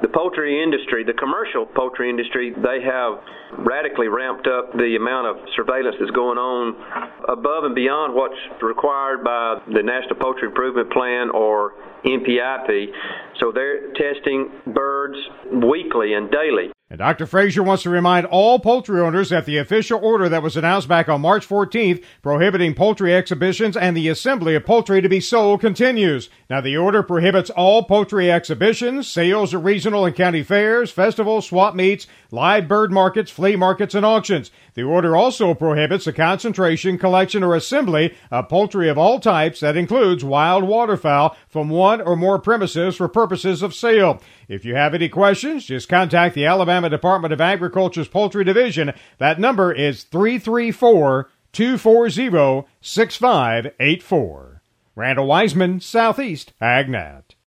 poultry industry, the commercial poultry industry, they have radically ramped up the amount of surveillance that's going on above and beyond what's required by the National Poultry Improvement Plan or NPIP. So they're testing birds weekly and daily. And Dr. Frazier wants to remind all poultry owners that the official order that was announced back on March 14th prohibiting poultry exhibitions and the assembly of poultry to be sold continues. Now, the order prohibits all poultry exhibitions, sales at regional and county fairs, festivals, swap meets, live bird markets, flea markets, and auctions. The order also prohibits the concentration, collection, or assembly of poultry of all types that includes wild waterfowl from one or more premises for purposes of sale. If you have any questions, just contact the Alabama Department of Agriculture's Poultry Division. That number is 334-240-6584. Randall Wiseman, Southeast AgNet.